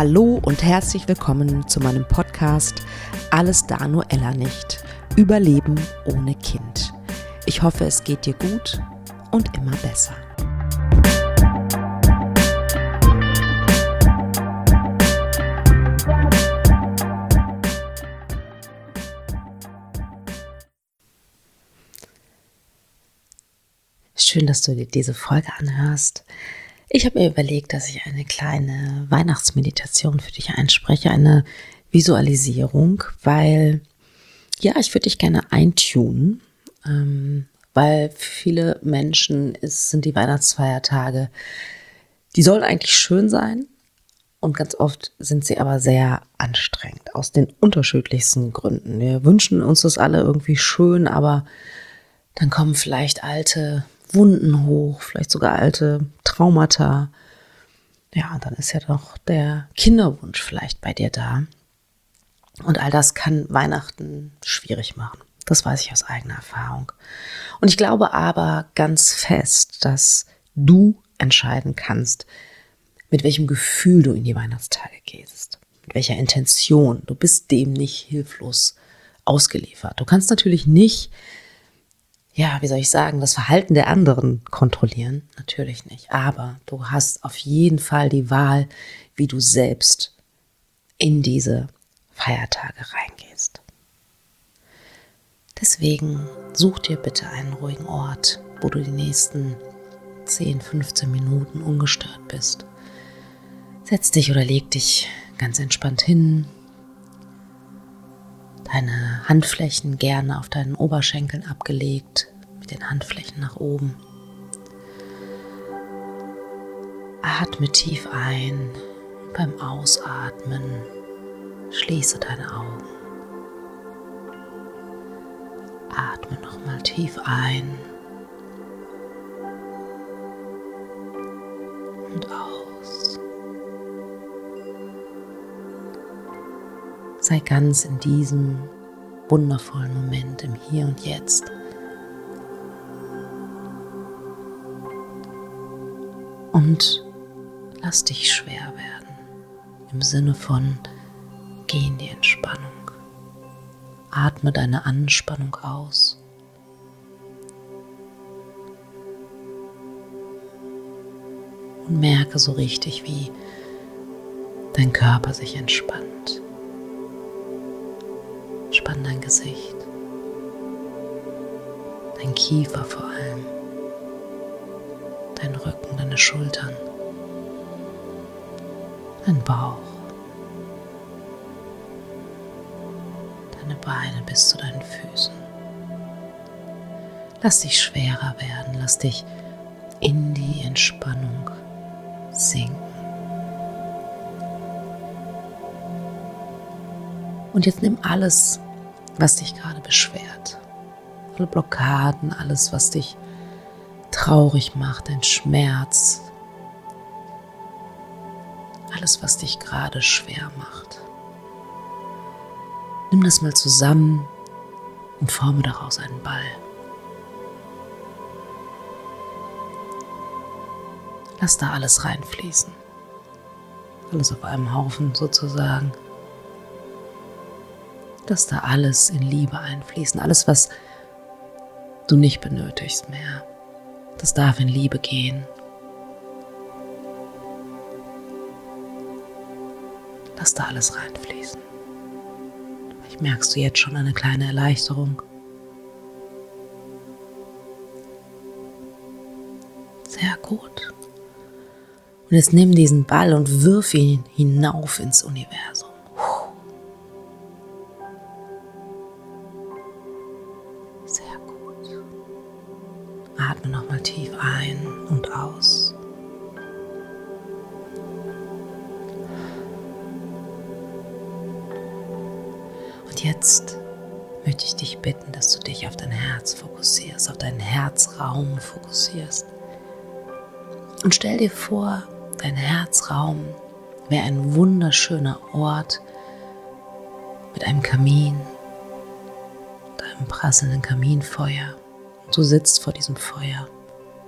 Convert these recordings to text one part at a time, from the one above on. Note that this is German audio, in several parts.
Hallo und herzlich willkommen zu meinem Podcast Alles da nur Ella nicht. Überleben ohne Kind. Ich hoffe, es geht dir gut und immer besser. Schön, dass du dir diese Folge anhörst. Ich habe mir überlegt, dass ich eine kleine Weihnachtsmeditation für dich einspreche, eine Visualisierung, weil ich würde dich gerne eintunen, weil für viele Menschen sind die Weihnachtsfeiertage, die sollen eigentlich schön sein und ganz oft sind sie aber sehr anstrengend, aus den unterschiedlichsten Gründen. Wir wünschen uns das alle irgendwie schön, aber dann kommen vielleicht alte Wunden hoch, vielleicht sogar alte Traumata. Ja, und dann ist ja doch der Kinderwunsch vielleicht bei dir da. Und all das kann Weihnachten schwierig machen. Das weiß ich aus eigener Erfahrung. Und ich glaube aber ganz fest, dass du entscheiden kannst, mit welchem Gefühl du in die Weihnachtstage gehst. Mit welcher Intention. Du bist dem nicht hilflos ausgeliefert. Du kannst natürlich nicht das Verhalten der anderen kontrollieren? Natürlich nicht. Aber du hast auf jeden Fall die Wahl, wie du selbst in diese Feiertage reingehst. Deswegen such dir bitte einen ruhigen Ort, wo du die nächsten 10, 15 Minuten ungestört bist. Setz dich oder leg dich ganz entspannt hin. Deine Handflächen gerne auf deinen Oberschenkeln abgelegt, mit den Handflächen nach oben. Atme tief ein und beim Ausatmen schließe deine Augen. Atme nochmal tief ein und aus. Sei ganz in diesem wundervollen Moment im Hier und Jetzt. Und lass dich schwer werden, im Sinne von geh in die Entspannung. Atme deine Anspannung aus. Und merke so richtig, wie dein Körper sich entspannt. Spann dein Gesicht, dein Kiefer vor allem, dein Rücken, deine Schultern, dein Bauch, deine Beine bis zu deinen Füßen. Lass dich schwerer werden, lass dich in die Entspannung sinken. Und jetzt nimm alles, was dich gerade beschwert. Alle Blockaden, alles, was dich traurig macht, dein Schmerz. Alles, was dich gerade schwer macht. Nimm das mal zusammen und forme daraus einen Ball. Lass da alles reinfließen. Alles auf einem Haufen sozusagen. Lass da alles in Liebe einfließen. Alles, was du nicht benötigst mehr. Das darf in Liebe gehen. Lass da alles reinfließen. Vielleicht merkst du jetzt schon eine kleine Erleichterung. Sehr gut. Und jetzt nimm diesen Ball und wirf ihn hinauf ins Universum. Sehr gut. Atme nochmal tief ein und aus. Und jetzt möchte ich dich bitten, dass du dich auf dein Herz fokussierst, auf deinen Herzraum fokussierst. Und stell dir vor, dein Herzraum wäre ein wunderschöner Ort mit einem Kamin, mit einem prasselnden Kaminfeuer. Und du sitzt vor diesem Feuer.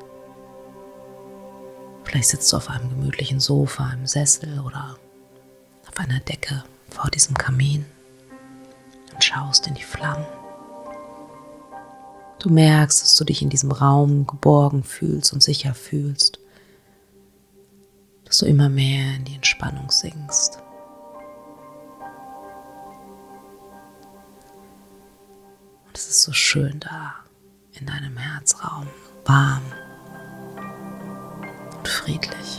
Vielleicht sitzt du auf einem gemütlichen Sofa, einem Sessel oder auf einer Decke vor diesem Kamin und schaust in die Flammen. Du merkst, dass du dich in diesem Raum geborgen fühlst und sicher fühlst, dass du immer mehr in die Entspannung sinkst. Und es ist so schön da in deinem Herzraum, warm und friedlich.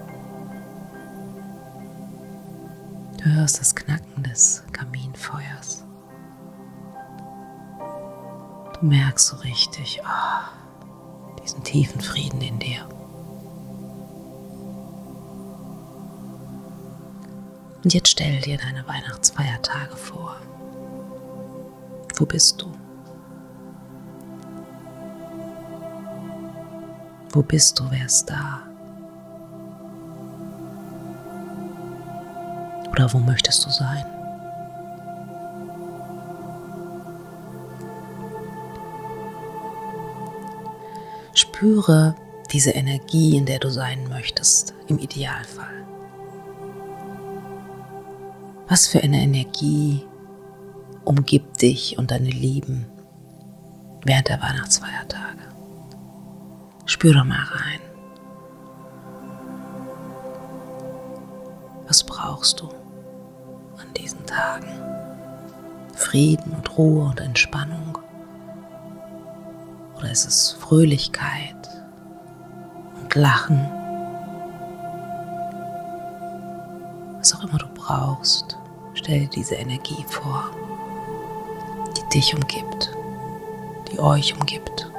Du hörst das Knacken des Kaminfeuers. Du merkst so richtig diesen tiefen Frieden in dir. Und jetzt stell dir deine Weihnachtsfeiertage vor. Wo bist du? Wo bist du? Wer ist da? Oder wo möchtest du sein? Spüre diese Energie, in der du sein möchtest, im Idealfall. Was für eine Energie umgibt dich und deine Lieben während der Weihnachtsfeiertage? Spür doch mal rein. Was brauchst du an diesen Tagen? Frieden und Ruhe und Entspannung? Oder ist es Fröhlichkeit und Lachen? Was auch immer du brauchst, stell dir diese Energie vor, die dich umgibt, die euch umgibt.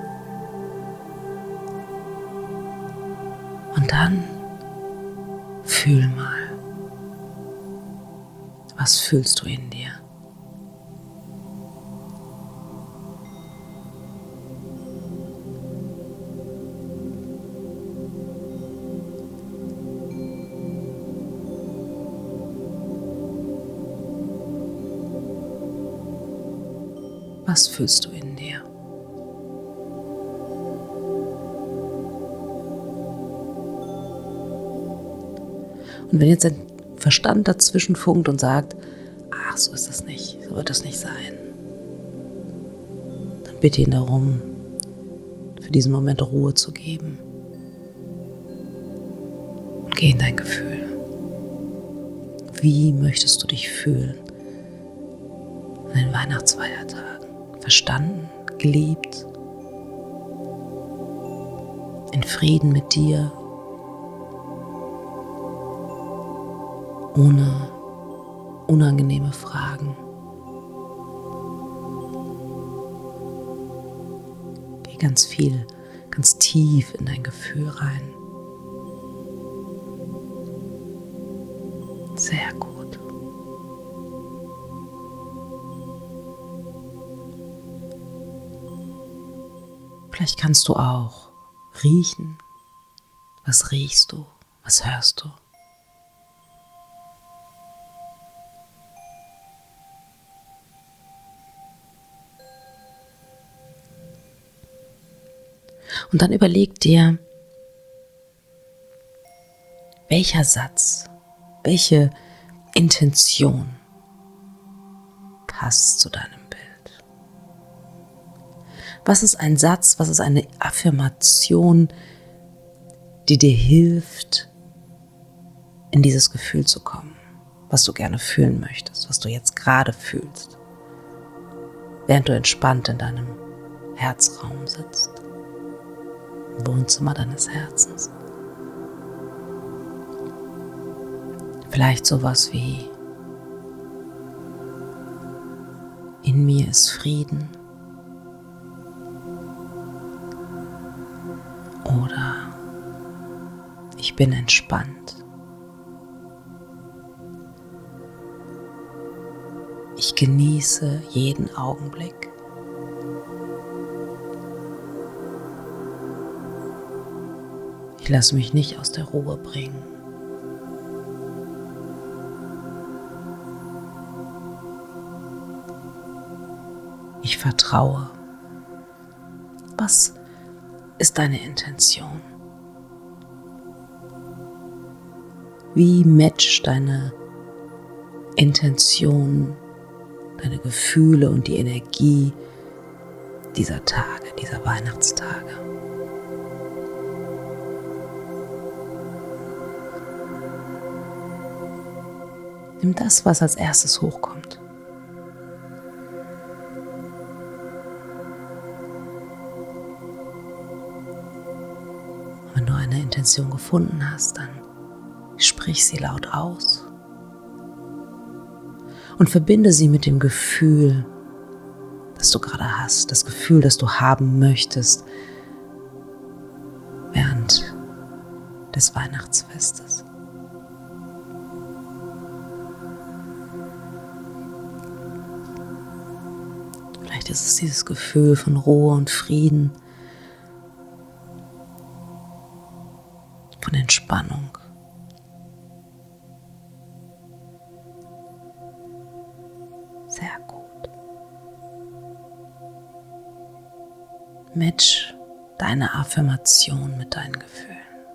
Und dann fühl mal, was fühlst du in dir? Was fühlst du in dir? Und wenn jetzt dein Verstand dazwischen funkt und sagt, ach, so ist das nicht, so wird das nicht sein, dann bitte ihn darum, für diesen Moment Ruhe zu geben. Und geh in dein Gefühl. Wie möchtest du dich fühlen an den Weihnachtsfeiertagen? Verstanden, geliebt, in Frieden mit dir, ohne unangenehme Fragen. Geh ganz tief in dein Gefühl rein. Sehr gut. Vielleicht kannst du auch riechen. Was riechst du? Was hörst du? Und dann überleg dir, welcher Satz, welche Intention passt zu deinem Bild. Was ist ein Satz, was ist eine Affirmation, die dir hilft, in dieses Gefühl zu kommen, was du gerne fühlen möchtest, was du jetzt gerade fühlst, während du entspannt in deinem Herzraum sitzt, im Wohnzimmer deines Herzens. Vielleicht sowas wie: In mir ist Frieden. Oder ich bin entspannt. Ich genieße jeden Augenblick. Ich lasse mich nicht aus der Ruhe bringen. Ich vertraue. Was ist deine Intention? Wie matcht deine Intention, deine Gefühle und die Energie dieser Tage, dieser Weihnachtstage. Nimm das, was als erstes hochkommt. Und wenn du eine Intention gefunden hast, dann sprich sie laut aus und verbinde sie mit dem Gefühl, das du gerade hast, das Gefühl, das du haben möchtest während des Weihnachtsfestes. Vielleicht ist es dieses Gefühl von Ruhe und Frieden, von Entspannung. Sehr gut. Match deine Affirmation mit deinen Gefühlen.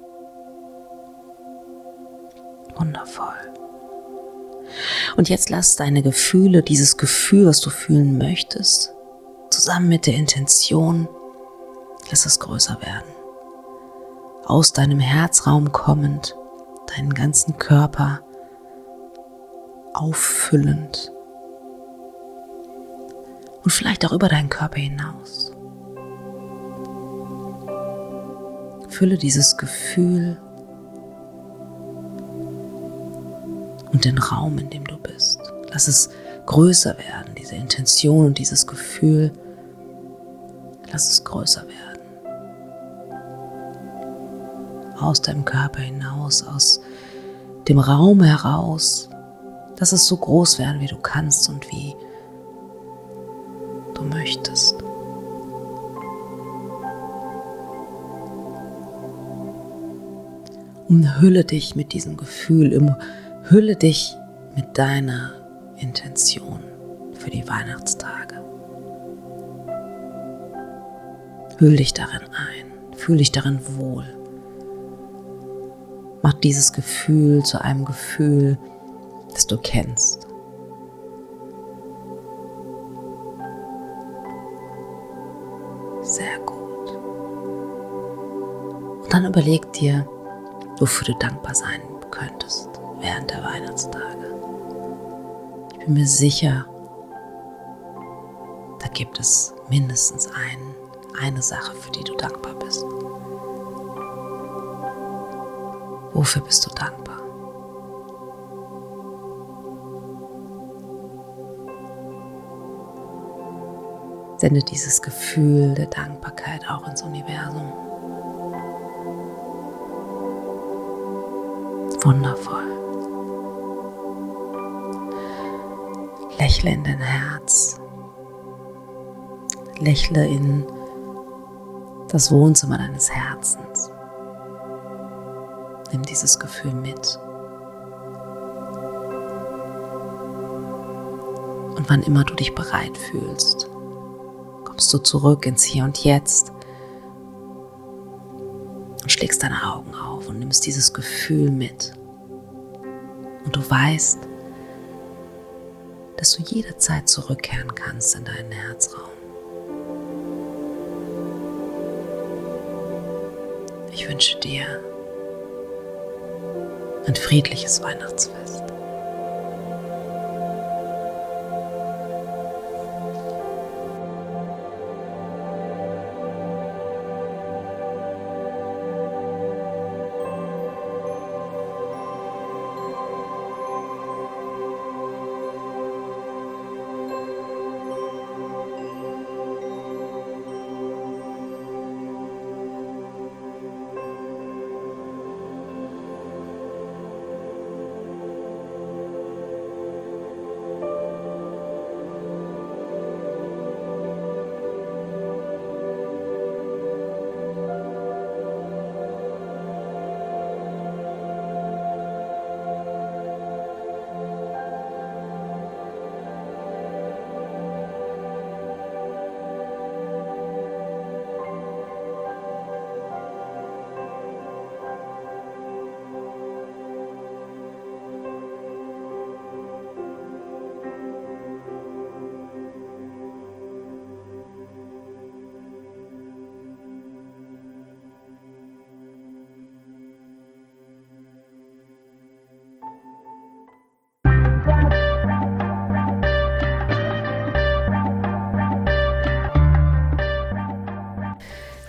Wundervoll. Und jetzt lass deine Gefühle, dieses Gefühl, was du fühlen möchtest, zusammen mit der Intention, lass es größer werden. Aus deinem Herzraum kommend, deinen ganzen Körper auffüllend und vielleicht auch über deinen Körper hinaus. Fülle dieses Gefühl und den Raum, in dem du bist. Lass es größer werden, diese Intention und dieses Gefühl. Lass es größer werden. Aus deinem Körper hinaus, aus dem Raum heraus. Lass es so groß werden, wie du kannst und wie du möchtest. Umhülle dich mit diesem Gefühl, umhülle dich mit deiner Intention für die Weihnachtstage. Hüll dich darin ein, fühl dich darin wohl. Mach dieses Gefühl zu einem Gefühl, das du kennst. Sehr gut. Und dann überleg dir, wofür du dankbar sein könntest während der Weihnachtstage. Ich bin mir sicher, da gibt es mindestens eine Sache, für die du dankbar bist. Wofür bist du dankbar? Sende dieses Gefühl der Dankbarkeit auch ins Universum. Wundervoll. Lächle in dein Herz. Lächle in das Wohnzimmer deines Herzens. Nimm dieses Gefühl mit. Und wann immer du dich bereit fühlst, kommst du zurück ins Hier und Jetzt und schlägst deine Augen auf und nimmst dieses Gefühl mit. Und du weißt, dass du jederzeit zurückkehren kannst in deinen Herzraum. Ich wünsche dir ein friedliches Weihnachtsfest.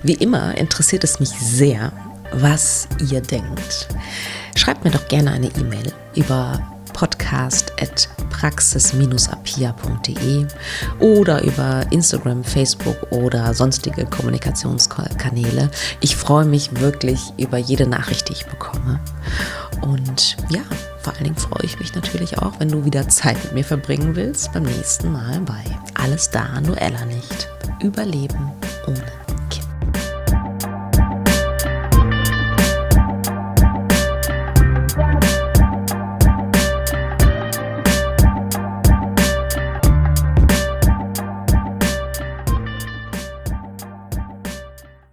Wie immer interessiert es mich sehr, was ihr denkt. Schreibt mir doch gerne eine E-Mail über podcast@praxis-apia.de oder über Instagram, Facebook oder sonstige Kommunikationskanäle. Ich freue mich wirklich über jede Nachricht, die ich bekomme. Und ja, vor allen Dingen freue ich mich natürlich auch, wenn du wieder Zeit mit mir verbringen willst, beim nächsten Mal bei Alles da, nur Ella nicht. Überleben ohne